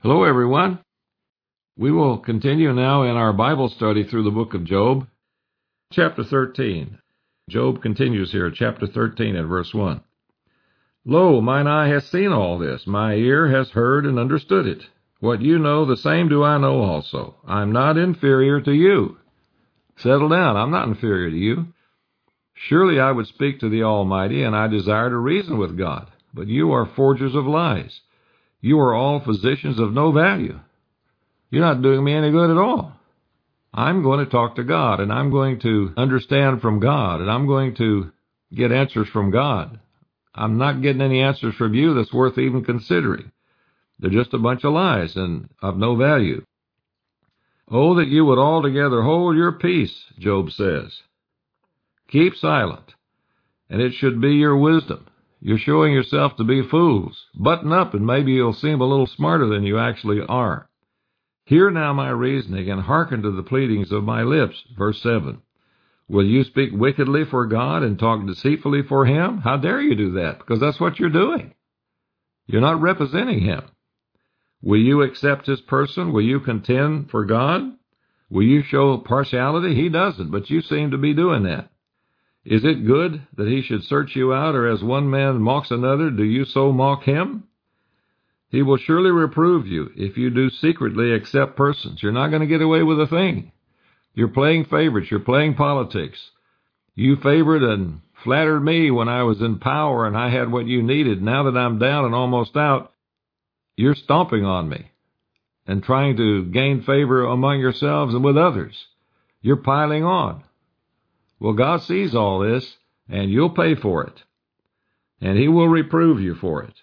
Hello, everyone. We will continue now in our Bible study through the book of Job, chapter 13. Job continues here, chapter 13 and verse 1. Lo, mine eye has seen all this, my ear has heard and understood it. What you know, the same do I know also. I'm not inferior to you. Settle down, I'm not inferior to you. Surely I would speak to the Almighty, and I desire to reason with God. But you are forgers of lies. You are all physicians of no value. You're not doing me any good at all. I'm going to talk to God, and I'm going to understand from God, and I'm going to get answers from God. I'm not getting any answers from you that's worth even considering. They're just a bunch of lies and of no value. Oh, that you would altogether hold your peace, Job says. Keep silent, and it should be your wisdom. You're showing yourself to be fools. Button up, and maybe you'll seem a little smarter than you actually are. Hear now my reasoning, and hearken to the pleadings of my lips. Verse 7. Will you speak wickedly for God and talk deceitfully for him? How dare you do that? Because that's what you're doing. You're not representing him. Will you accept his person? Will you contend for God? Will you show partiality? He doesn't, but you seem to be doing that. Is it good that he should search you out, or as one man mocks another, do you so mock him? He will surely reprove you if you do secretly accept persons. You're not going to get away with a thing. You're playing favorites. You're playing politics. You favored and flattered me when I was in power and I had what you needed. Now that I'm down and almost out, you're stomping on me and trying to gain favor among yourselves and with others. You're piling on. Well, God sees all this, and you'll pay for it, and he will reprove you for it.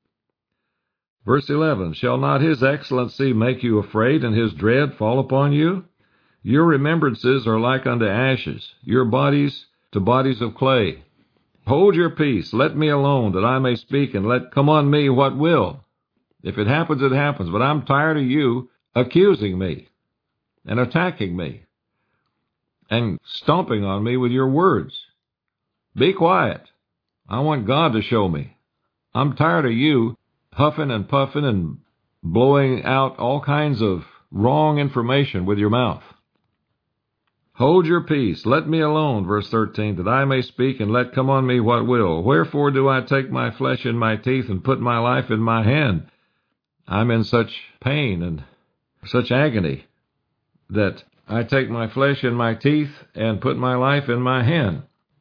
Verse 11, shall not his excellency make you afraid, and his dread fall upon you? Your remembrances are like unto ashes, your bodies to bodies of clay. Hold your peace, let me alone, that I may speak, and let come on me what will. If it happens, it happens, but I'm tired of you accusing me and attacking me and stomping on me with your words. Be quiet. I want God to show me. I'm tired of you huffing and puffing and blowing out all kinds of wrong information with your mouth. Hold your peace, let me alone, verse 13, that I may speak, and let come on me what will. Wherefore do I take my flesh in my teeth and put my life in my hand? I'm in such pain and such agony that I take my flesh in my teeth and put my life in my hand.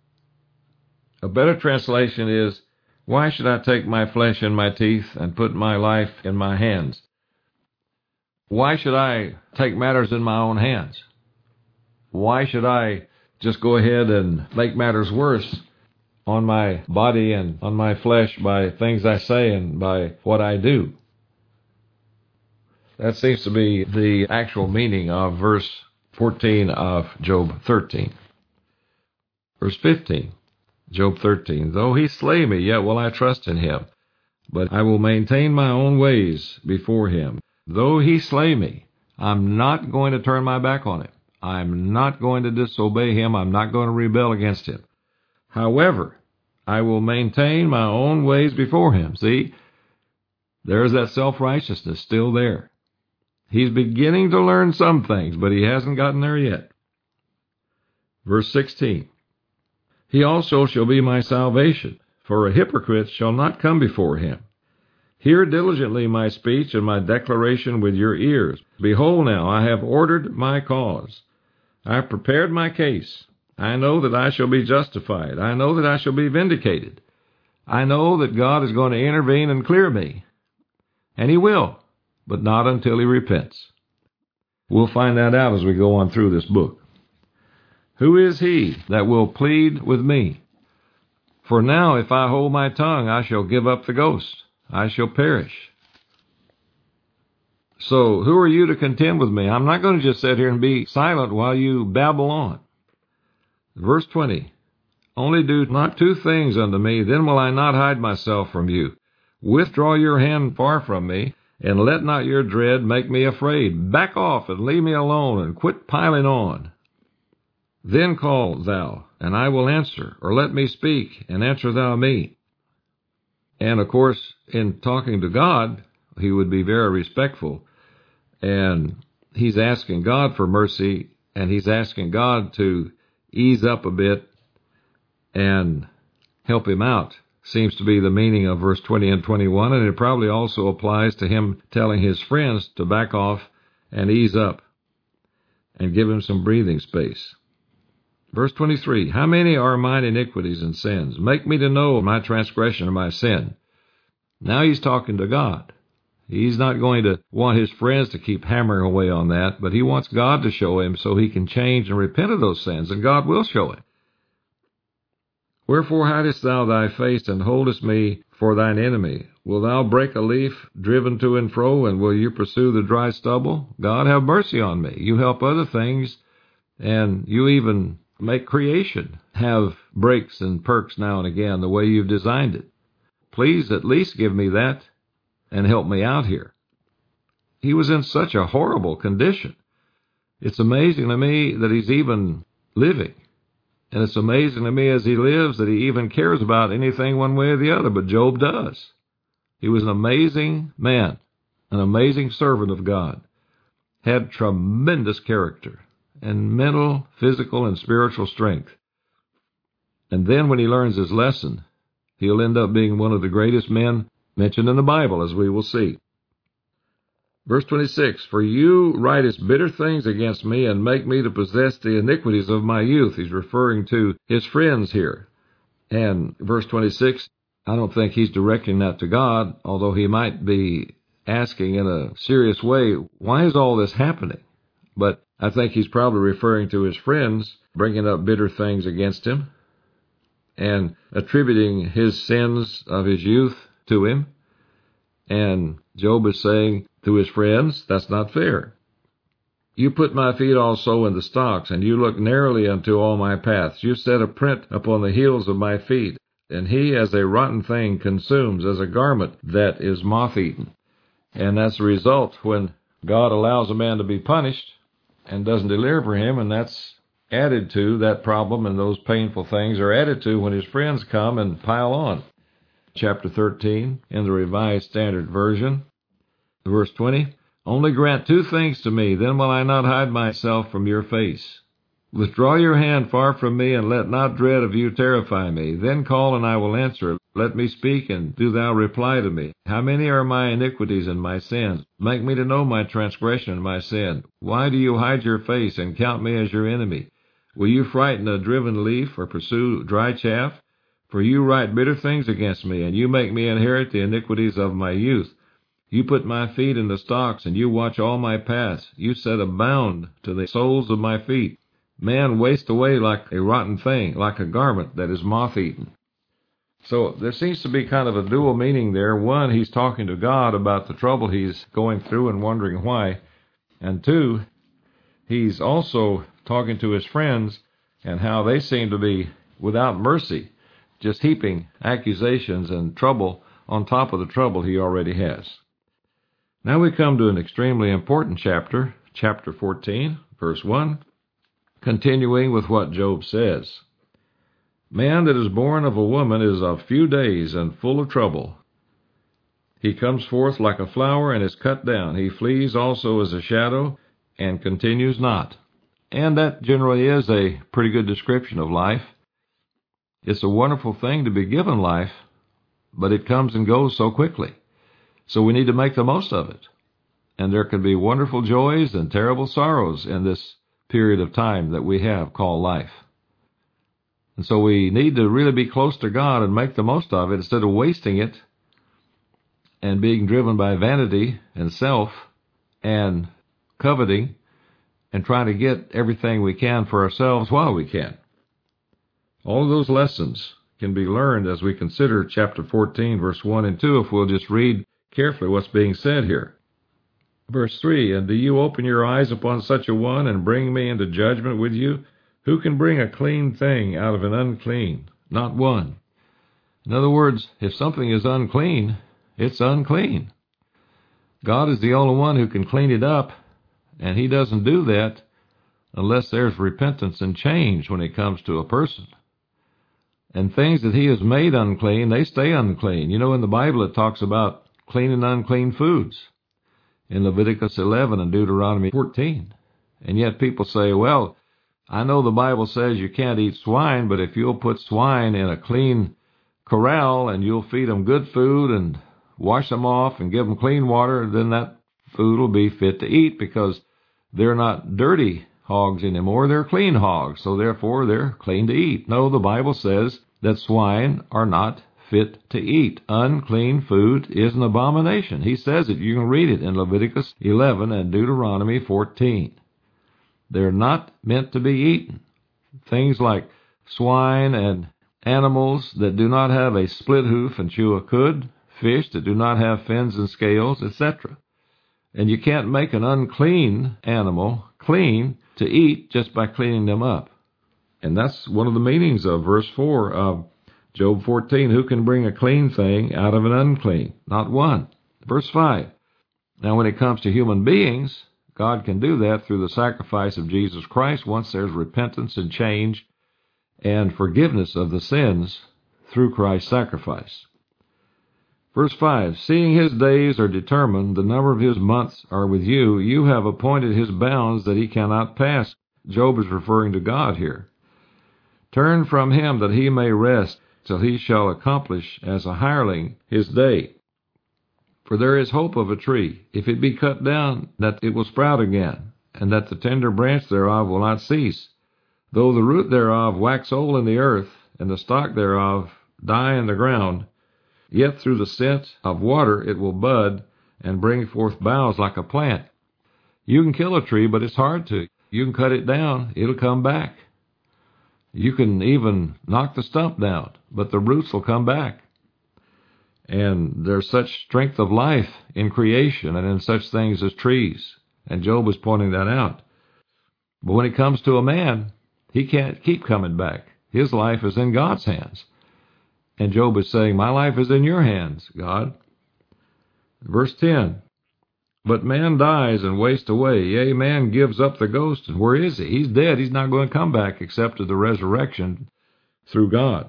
A better translation is, why should I take my flesh in my teeth and put my life in my hands? Why should I take matters in my own hands? Why should I just go ahead and make matters worse on my body and on my flesh by things I say and by what I do? That seems to be the actual meaning of verse 14 of Job 13. Verse 15. Job 13, though he slay me, yet will I trust in him. But I will maintain my own ways before him. Though he slay me, I'm not going to turn my back on him. I'm not going to disobey him. I'm not going to rebel against him. However, I will maintain my own ways before him. See, there's that self-righteousness still there. He's beginning to learn some things, but he hasn't gotten there yet. Verse 16. He also shall be my salvation, for a hypocrite shall not come before him. Hear diligently my speech and my declaration with your ears. Behold now, I have ordered my cause. I have prepared my case. I know that I shall be justified. I know that I shall be vindicated. I know that God is going to intervene and clear me. And he will, but not until he repents. We'll find that out as we go on through this book. Who is he that will plead with me? For now, if I hold my tongue, I shall give up the ghost. I shall perish. So, who are you to contend with me? I'm not going to just sit here and be silent while you babble on. Verse 20. Only do not two things unto me, then will I not hide myself from you. Withdraw your hand far from me, and let not your dread make me afraid. Back off and leave me alone, and quit piling on. Then call thou, and I will answer, or let me speak, and answer thou me. And of course, in talking to God, he would be very respectful. And he's asking God for mercy, and he's asking God to ease up a bit and help him out. Seems to be the meaning of verse 20 and 21, and it probably also applies to him telling his friends to back off and ease up and give him some breathing space. Verse 23, how many are mine iniquities and sins? Make me to know my transgression or my sin. Now he's talking to God. He's not going to want his friends to keep hammering away on that, but he wants God to show him so he can change and repent of those sins, and God will show him. Wherefore hidest thou thy face, and holdest me for thine enemy? Wilt thou break a leaf driven to and fro, and will you pursue the dry stubble? God, have mercy on me. You help other things, and you even make creation have breaks and perks now and again the way you've designed it. Please at least give me that and help me out here. He was in such a horrible condition. It's amazing to me that he's even living. And it's amazing to me as he lives that he even cares about anything one way or the other, but Job does. He was an amazing man, an amazing servant of God, had tremendous character and mental, physical, and spiritual strength. And then when he learns his lesson, he'll end up being one of the greatest men mentioned in the Bible, as we will see. Verse 26, for you writest bitter things against me, and make me to possess the iniquities of my youth. He's referring to his friends here. And verse 26, I don't think he's directing that to God, although he might be asking in a serious way, why is all this happening? But I think he's probably referring to his friends bringing up bitter things against him and attributing his sins of his youth to him. And Job is saying to his friends, that's not fair. You put my feet also in the stocks, and you look narrowly unto all my paths. You set a print upon the heels of my feet, and he as a rotten thing consumes, as a garment that is moth-eaten. And that's the result when God allows a man to be punished and doesn't deliver him, and that's added to that problem, and those painful things are added to when his friends come and pile on. Chapter 13 in the Revised Standard Version, verse 20, only grant two things to me, then will I not hide myself from your face. Withdraw your hand far from me, and let not dread of you terrify me. Then call, and I will answer. Let me speak, and do thou reply to me. How many are my iniquities and my sins? Make me to know my transgression and my sin. Why do you hide your face, and count me as your enemy? Will you frighten a driven leaf, or pursue dry chaff? For you write bitter things against me, and you make me inherit the iniquities of my youth. You put my feet in the stocks, and you watch all my paths. You set a bound to the soles of my feet. Man wastes away like a rotten thing, like a garment that is moth-eaten. So there seems to be kind of a dual meaning there. One, he's talking to God about the trouble he's going through and wondering why. And two, he's also talking to his friends and how they seem to be without mercy, just heaping accusations and trouble on top of the trouble he already has. Now we come to an extremely important chapter, chapter 14, verse 1, continuing with what Job says. Man that is born of a woman is of few days and full of trouble. He comes forth like a flower and is cut down. He flees also as a shadow and continues not. And that generally is a pretty good description of life. It's a wonderful thing to be given life, but it comes and goes so quickly. So we need to make the most of it. And there can be wonderful joys and terrible sorrows in this period of time that we have called life. And so we need to really be close to God and make the most of it instead of wasting it and being driven by vanity and self and coveting and trying to get everything we can for ourselves while we can. All of those lessons can be learned as we consider chapter 14, verse 1 and 2, if we'll just read carefully what's being said here. Verse 3, and do you open your eyes upon such a one and bring me into judgment with you? Who can bring a clean thing out of an unclean? Not one. In other words, if something is unclean, it's unclean. God is the only one who can clean it up, and he doesn't do that unless there's repentance and change when it comes to a person. And things that he has made unclean, they stay unclean. You know, in the Bible it talks about clean and unclean foods in Leviticus 11 and Deuteronomy 14. And yet people say, well, I know the Bible says you can't eat swine, but if you'll put swine in a clean corral and you'll feed them good food and wash them off and give them clean water, then that food will be fit to eat because they're not dirty hogs anymore. They're clean hogs, so therefore they're clean to eat. No, the Bible says that swine are not fit to eat. Unclean food is an abomination. He says it. You can read it in Leviticus 11 and Deuteronomy 14. They're not meant to be eaten. Things like swine and animals that do not have a split hoof and chew a cud, fish that do not have fins and scales, etc. And you can't make an unclean animal clean to eat just by cleaning them up. And that's one of the meanings of verse 4 of Job 14. Who can bring a clean thing out of an unclean? Not one. Verse 5. Now when it comes to human beings, God can do that through the sacrifice of Jesus Christ once there's repentance and change and forgiveness of the sins through Christ's sacrifice. Verse 5, seeing his days are determined, the number of his months are with you, you have appointed his bounds that he cannot pass. Job is referring to God here. Turn from him that he may rest, till he shall accomplish as a hireling his day. For there is hope of a tree, if it be cut down, that it will sprout again, and that the tender branch thereof will not cease. Though the root thereof wax old in the earth, and the stock thereof die in the ground, yet through the scent of water it will bud, and bring forth boughs like a plant. You can kill a tree, but it's hard to. You can cut it down, it'll come back. You can even knock the stump down, but the roots will come back. And there's such strength of life in creation and in such things as trees. And Job is pointing that out. But when it comes to a man, he can't keep coming back. His life is in God's hands. And Job is saying, my life is in your hands, God. Verse 10, but man dies and wastes away. Yea, man gives up the ghost. And where is he? He's dead. He's not going to come back except to the resurrection through God.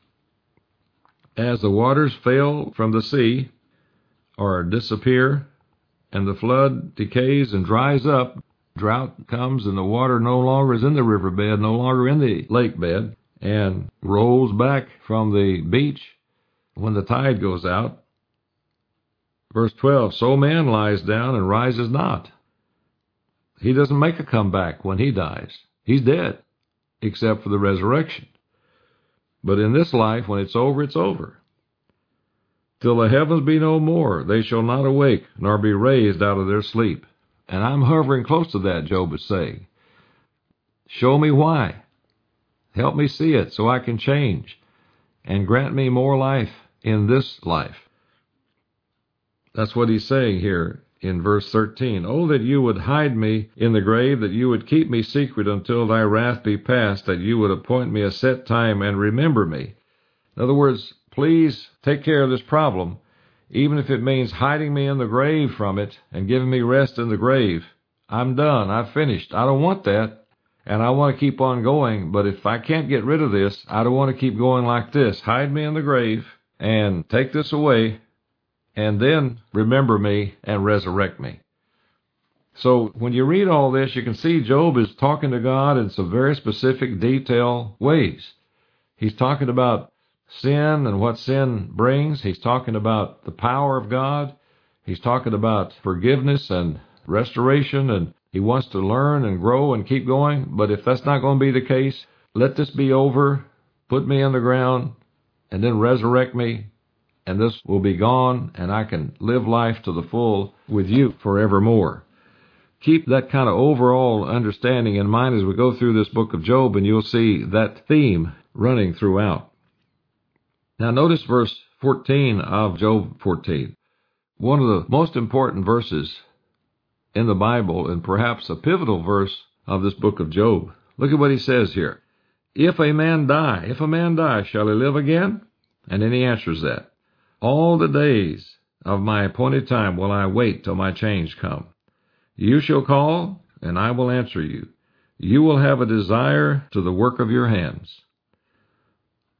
As the waters fail from the sea or disappear, and the flood decays and dries up, drought comes and the water no longer is in the riverbed, no longer in the lake bed, and rolls back from the beach when the tide goes out. Verse 12, so man lies down and rises not. He doesn't make a comeback when he dies. He's dead, except for the resurrection. But in this life, when it's over, it's over. Till the heavens be no more, they shall not awake, nor be raised out of their sleep. And I'm hovering close to that, Job is saying. Show me why. Help me see it so I can change. And grant me more life in this life. That's what he's saying here in verse 13. Oh, that you would hide me in the grave, that you would keep me secret until thy wrath be past, that you would appoint me a set time and remember me. In other words, please take care of this problem, even if it means hiding me in the grave from it and giving me rest in the grave. I'm done. I've finished. I don't want that, and I want to keep on going, but if I can't get rid of this, I don't want to keep going like this. Hide me in the grave and take this away, and then remember me and resurrect me. So when you read all this, you can see Job is talking to God in some very specific, detailed ways. He's talking about sin and what sin brings. He's talking about the power of God. He's talking about forgiveness and restoration, and he wants to learn and grow and keep going. But if that's not going to be the case, let this be over, put me in the ground, and then resurrect me, and this will be gone, and I can live life to the full with you forevermore. Keep that kind of overall understanding in mind as we go through this book of Job, and you'll see that theme running throughout. Now notice verse 14 of Job 14, one of the most important verses in the Bible, and perhaps a pivotal verse of this book of Job. Look at what he says here. If a man die, shall he live again? And then he answers that. All the days of my appointed time will I wait till my change come. You shall call, and I will answer you. You will have a desire to the work of your hands.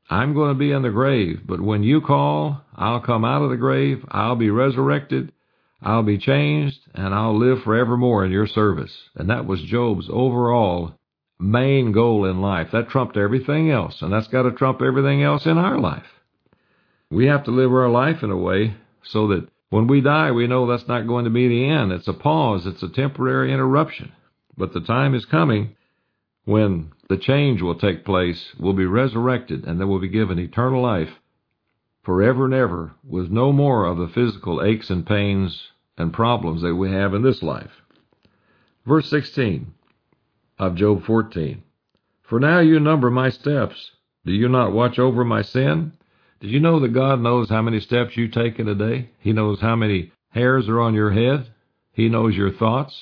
I'm going to be in the grave, but when you call, I'll come out of the grave, I'll be resurrected, I'll be changed, and I'll live forevermore in your service. And that was Job's overall main goal in life. That trumped everything else, and that's got to trump everything else in our life. We have to live our life in a way so that when we die, we know that's not going to be the end. It's a pause. It's a temporary interruption. But the time is coming when the change will take place. We'll be resurrected, and then we'll be given eternal life forever and ever, with no more of the physical aches and pains and problems that we have in this life. Verse 16 of Job 14. For now you number my steps. Do you not watch over my sin? Did you know that God knows how many steps you take in a day? He knows how many hairs are on your head. He knows your thoughts.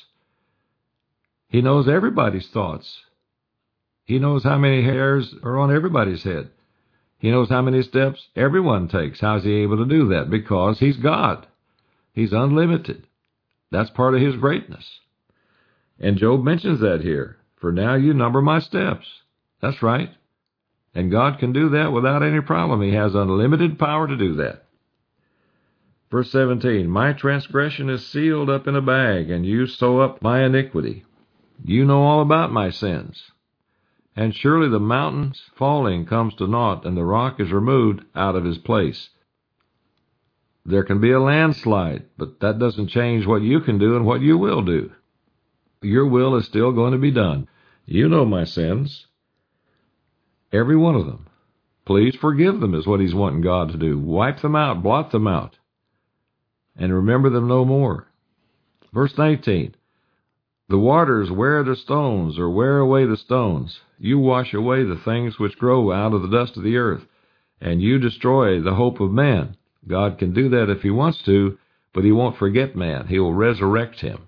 He knows everybody's thoughts. He knows how many hairs are on everybody's head. He knows how many steps everyone takes. How's he able to do that? Because he's God. He's unlimited. That's part of his greatness. And Job mentions that here. For now you number my steps. That's right. And God can do that without any problem. He has unlimited power to do that. Verse 17, my transgression is sealed up in a bag, and you sew up my iniquity. You know all about my sins. And surely the mountain's falling comes to naught, and the rock is removed out of his place. There can be a landslide, but that doesn't change what you can do and what you will do. Your will is still going to be done. You know my sins. Every one of them. Please forgive them is what he's wanting God to do. Wipe them out, blot them out, and remember them no more. Verse 19, the waters wear the stones, or wear away the stones. You wash away the things which grow out of the dust of the earth, and you destroy the hope of man. God can do that if he wants to, but he won't forget man. He will resurrect him,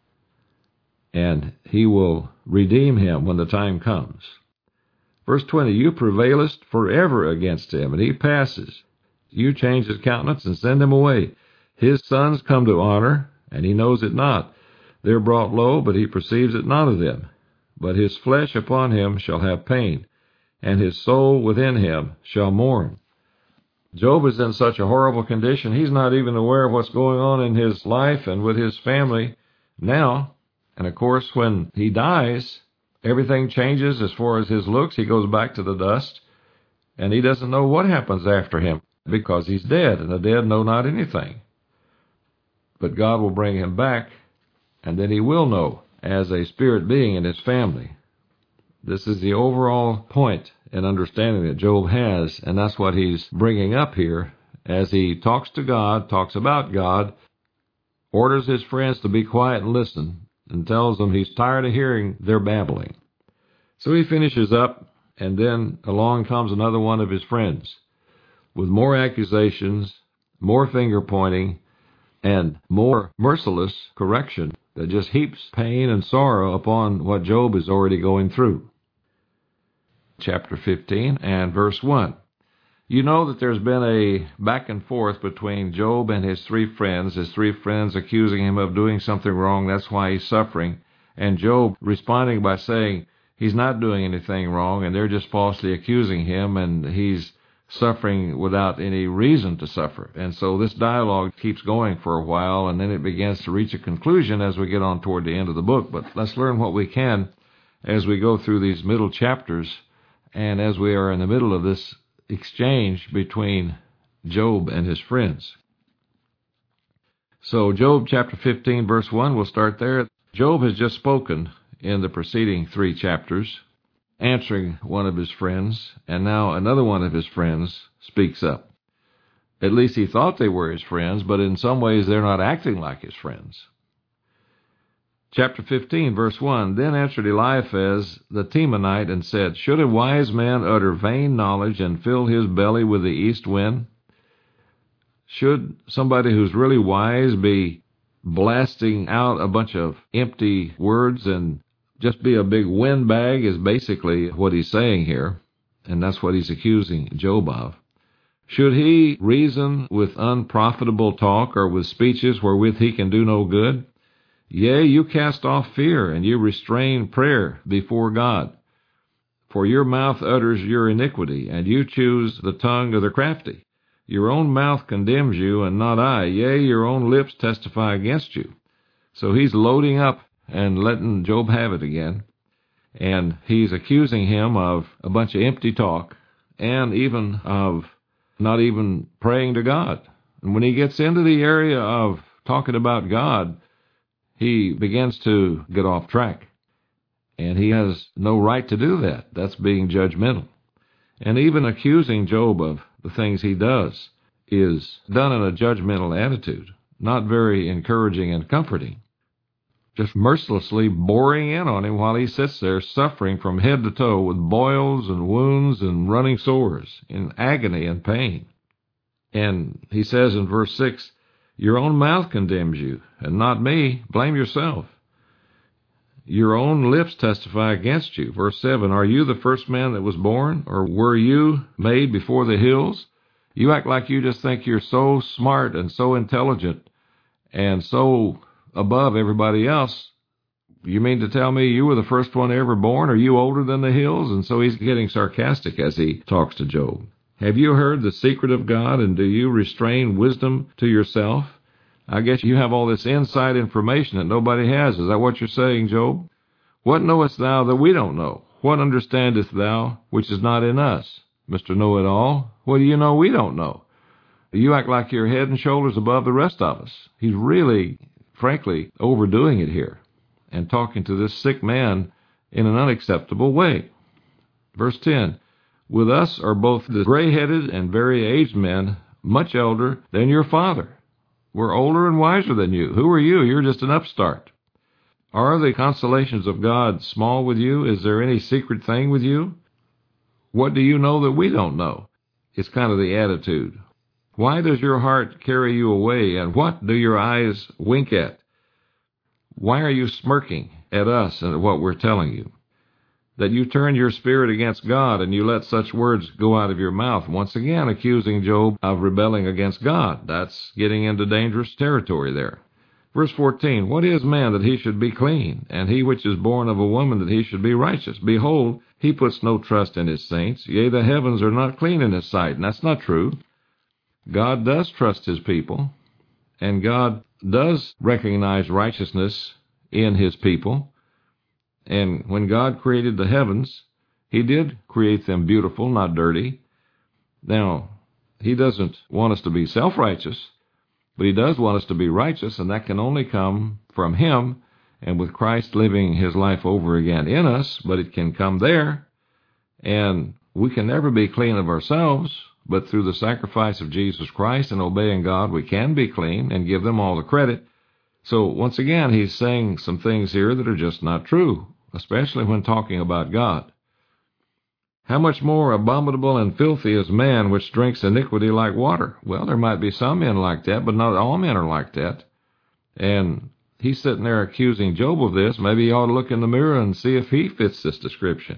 and he will redeem him when the time comes. Verse 20, you prevailest forever against him, and he passes. You change his countenance and send him away. His sons come to honor, and he knows it not. They're brought low, but he perceives it not of them. But his flesh upon him shall have pain, and his soul within him shall mourn. Job is in such a horrible condition, he's not even aware of what's going on in his life and with his family now. And of course, when he dies, everything changes as far as his looks. He goes back to the dust, and he doesn't know what happens after him because he's dead, and the dead know not anything. But God will bring him back, and then he will know as a spirit being in his family. This is the overall point and understanding that Job has, and that's what he's bringing up here as he talks to God, talks about God, orders his friends to be quiet and listen, and tells them he's tired of hearing their babbling. So he finishes up, and then along comes another one of his friends with more accusations, more finger-pointing, and more merciless correction that just heaps pain and sorrow upon what Job is already going through. Chapter 15 and verse 1. You know that there's been a back and forth between Job and his three friends accusing him of doing something wrong. That's why he's suffering. And Job responding by saying he's not doing anything wrong, and they're just falsely accusing him, and he's suffering without any reason to suffer. And so this dialogue keeps going for a while, and then it begins to reach a conclusion as we get on toward the end of the book. But let's learn what we can as we go through these middle chapters, and as we are in the middle of this exchange between Job and his friends. So Job chapter 15 verse 1, we'll start there. Job has just spoken in the preceding 3 chapters, answering one of his friends, and now another one of his friends speaks up. At least he thought they were his friends, but in some ways they're not acting like his friends. Chapter 15, verse 1, Then answered Eliphaz the Temanite and said, Should a wise man utter vain knowledge and fill his belly with the east wind? Should somebody who's really wise be blasting out a bunch of empty words and just be a big windbag is basically what he's saying here, and that's what he's accusing Job of. Should he reason with unprofitable talk or with speeches wherewith he can do no good? Yea, you cast off fear, and you restrain prayer before God. For your mouth utters your iniquity, and you choose the tongue of the crafty. Your own mouth condemns you, and not I. Yea, your own lips testify against you. So he's loading up and letting Job have it again. And he's accusing him of a bunch of empty talk, and even of not even praying to God. And when he gets into the area of talking about God, he begins to get off track. And he has no right to do that. That's being judgmental. And even accusing Job of the things he does is done in a judgmental attitude, not very encouraging and comforting. Just mercilessly boring in on him while he sits there suffering from head to toe with boils and wounds and running sores, in agony and pain. And he says in verse 6, your own mouth condemns you, and not me. Blame yourself. Your own lips testify against you. Verse 7, are you the first man that was born, or were you made before the hills? You act like you just think you're so smart and so intelligent and so above everybody else. You mean to tell me you were the first one ever born? Are you older than the hills? And so he's getting sarcastic as he talks to Job. Have you heard the secret of God, and do you restrain wisdom to yourself? I guess you have all this inside information that nobody has. Is that what you're saying, Job? What knowest thou that we don't know? What understandest thou which is not in us? Mr. Know-it-all, what do you know we don't know? You act like you're head and shoulders above the rest of us. He's really, frankly, overdoing it here and talking to this sick man in an unacceptable way. Verse 10, with us are both the gray-headed and very aged men, much elder than your father. We're older and wiser than you. Who are you? You're just an upstart. Are the consolations of God small with you? Is there any secret thing with you? What do you know that we don't know? It's kind of the attitude. Why does your heart carry you away, and what do your eyes wink at? Why are you smirking at us and at what we're telling you? That you turn your spirit against God and you let such words go out of your mouth, once again accusing Job of rebelling against God. That's getting into dangerous territory there. Verse 14, what is man that he should be clean, and he which is born of a woman that he should be righteous? Behold, he puts no trust in his saints. Yea, the heavens are not clean in his sight. And that's not true. God does trust his people, and God does recognize righteousness in his people. And when God created the heavens, he did create them beautiful, not dirty. Now, he doesn't want us to be self-righteous, but he does want us to be righteous, and that can only come from him and with Christ living his life over again in us, but it can come there, and we can never be clean of ourselves, but through the sacrifice of Jesus Christ and obeying God, we can be clean and give them all the credit. So once again, he's saying some things here that are just not true, especially when talking about God. How much more abominable and filthy is man which drinks iniquity like water? Well, there might be some men like that, but not all men are like that. And he's sitting there accusing Job of this. Maybe he ought to look in the mirror and see if he fits this description.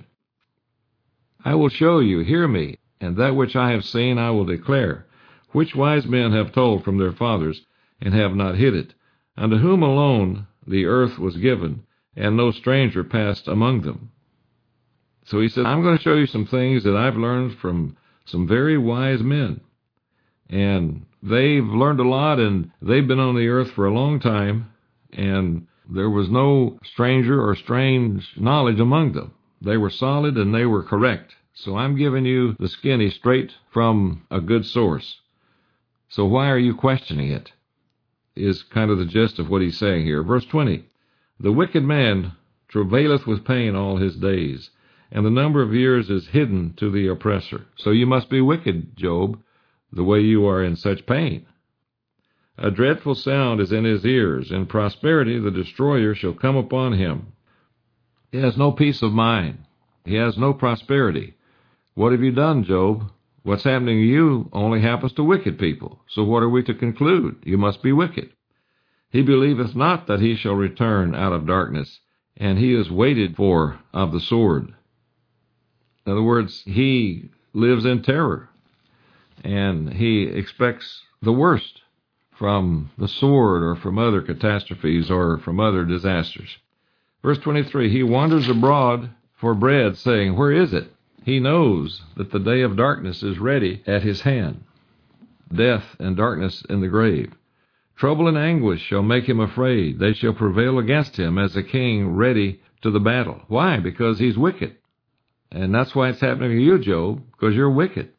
I will show you, hear me, and that which I have seen I will declare. Which wise men have told from their fathers, and have not hid it? Unto whom alone the earth was given, and no stranger passed among them. So he said, I'm going to show you some things that I've learned from some very wise men. And they've learned a lot, and they've been on the earth for a long time, and there was no stranger or strange knowledge among them. They were solid and they were correct. So I'm giving you the skinny straight from a good source. So why are you questioning it? Is kind of the gist of what he's saying here. Verse 20, the wicked man travaileth with pain all his days, and the number of years is hidden to the oppressor. So you must be wicked, Job, the way you are in such pain. A dreadful sound is in his ears. In prosperity the destroyer shall come upon him. He has no peace of mind. He has no prosperity. What have you done, Job? What's happening to you only happens to wicked people. So what are we to conclude? You must be wicked. He believeth not that he shall return out of darkness, and he is waited for of the sword. In other words, he lives in terror, and he expects the worst from the sword or from other catastrophes or from other disasters. Verse 23, he wanders abroad for bread, saying, Where is it? He knows that the day of darkness is ready at his hand, death and darkness in the grave. Trouble and anguish shall make him afraid. They shall prevail against him as a king ready to the battle. Why? Because he's wicked. And that's why it's happening to you, Job, because you're wicked.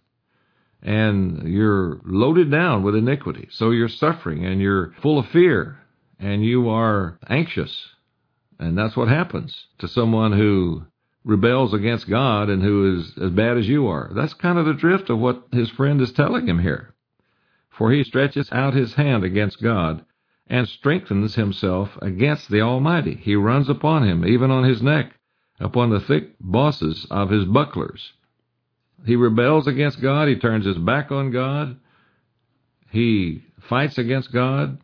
And you're loaded down with iniquity. So you're suffering and you're full of fear and you are anxious. And that's what happens to someone who rebels against God and who is as bad as you are. That's kind of the drift of what his friend is telling him here. For he stretches out his hand against God and strengthens himself against the Almighty. He runs upon him, even on his neck, upon the thick bosses of his bucklers. He rebels against God. He turns his back on God. He fights against God.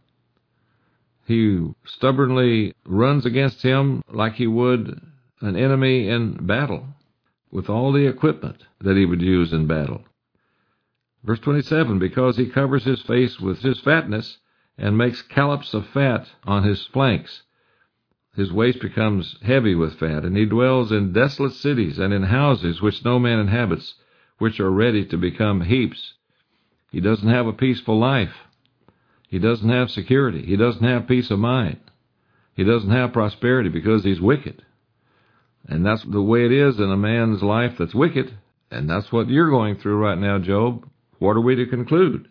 He stubbornly runs against him like he would an enemy in battle, with all the equipment that he would use in battle. Verse 27, because he covers his face with his fatness and makes collops of fat on his flanks. His waist becomes heavy with fat, and he dwells in desolate cities and in houses which no man inhabits, which are ready to become heaps. He doesn't have a peaceful life. He doesn't have security. He doesn't have peace of mind. He doesn't have prosperity because he's wicked. And that's the way it is in a man's life that's wicked. And that's what you're going through right now, Job. What are we to conclude?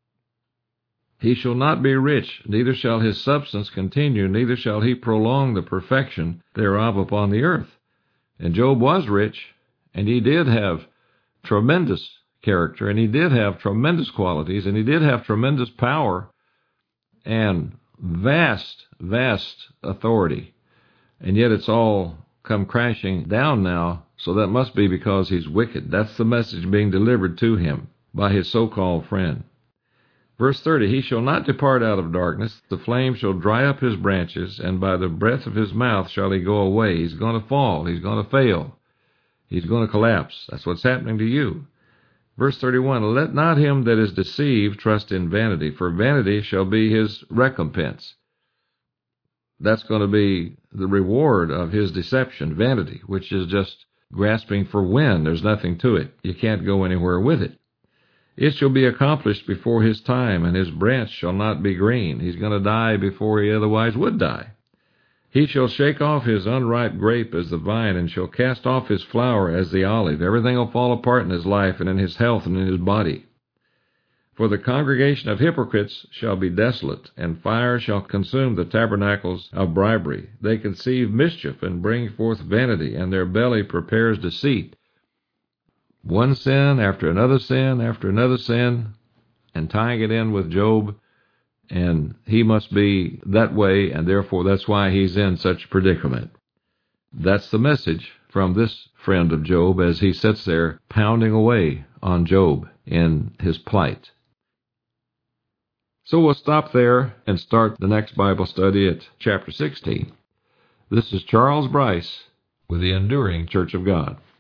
He shall not be rich, neither shall his substance continue, neither shall he prolong the perfection thereof upon the earth. And Job was rich, and he did have tremendous character, and he did have tremendous qualities, and he did have tremendous power and vast, vast authority. And yet it's all come crashing down now, so that must be because he's wicked. That's the message being delivered to him by his so-called friend. Verse 30, he shall not depart out of darkness, the flame shall dry up his branches, and by the breath of his mouth shall he go away. He's going to fall. He's going to fail. He's going to collapse. That's what's happening to you. Verse 31, let not him that is deceived trust in vanity, for vanity shall be his recompense. That's going to be the reward of his deception, vanity, which is just grasping for wind. There's nothing to it. You can't go anywhere with it. It shall be accomplished before his time, and his branch shall not be green. He's going to die before he otherwise would die. He shall shake off his unripe grape as the vine, and shall cast off his flower as the olive. Everything will fall apart in his life and in his health and in his body. For the congregation of hypocrites shall be desolate, and fire shall consume the tabernacles of bribery. They conceive mischief and bring forth vanity, and their belly prepares deceit. One sin after another sin after another sin, and tying it in with Job, and he must be that way, and therefore that's why he's in such a predicament. That's the message from this friend of Job as he sits there pounding away on Job in his plight. So we'll stop there and start the next Bible study at chapter 16. This is Charles Bryce with the Enduring Church of God.